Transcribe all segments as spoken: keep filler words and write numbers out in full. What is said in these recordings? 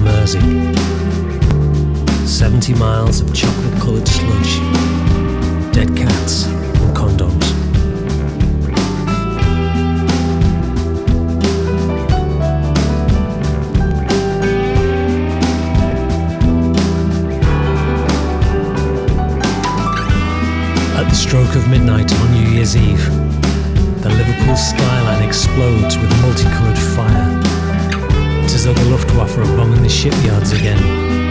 Mersey. Seventy miles of chocolate-coloured sludge, dead cats and condoms. At the stroke of midnight on New Year's Eve, the Liverpool skyline explodes with multicoloured fire. It's as though the Luftwaffe are bombing the shipyards again.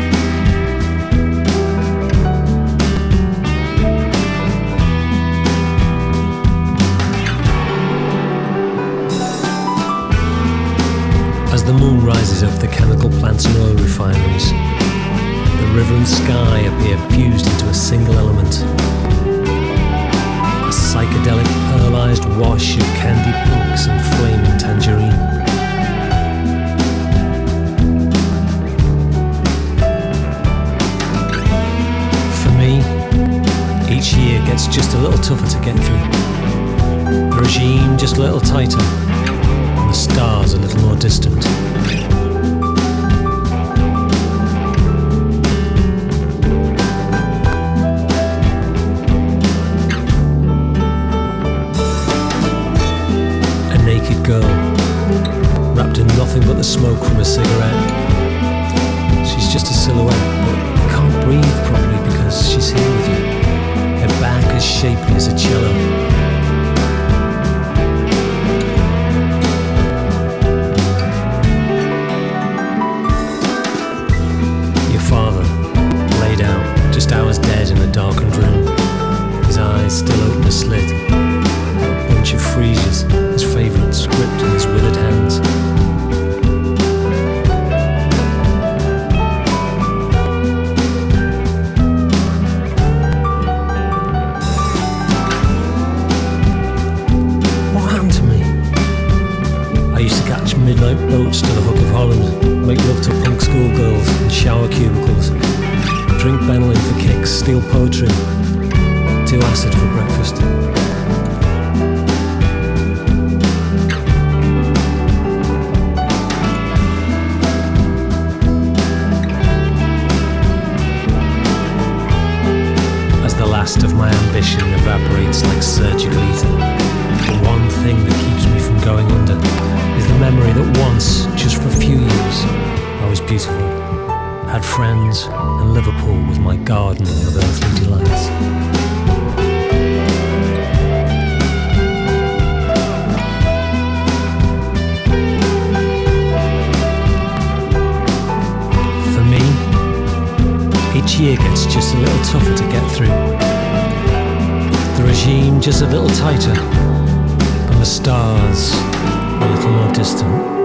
As the moon rises over the chemical plants and oil refineries, the river and sky appear fused into a single element. A psychedelic pearlized wash of candy pinks and flaming tangerine. For me, each year gets just a little tougher to get through. The regime just a little tighter, and the stars a little more distant. Girl, wrapped in nothing but the smoke from a cigarette. She's just a silhouette, but you can't breathe properly because she's here with you. Her back as shapely as a cello. Your father, laid out, just hours dead in a darkened room. His eyes still open a slit. A bunch of freesias, his favourite script in his withered hands. What happened to me? I used to catch midnight boats to the Hook of Holland, make love to punk schoolgirls in shower cubicles, drink Benylin for kicks, steal poetry, do acid for breakfast. Last of my ambition evaporates like surgical ether. The one thing that keeps me from going under is the memory that once, just for a few years, I was beautiful, had friends, and Liverpool was my garden of earthly delights. For me, each year gets just a little tougher to get through. The regime just a little tighter, and the stars a little more distant.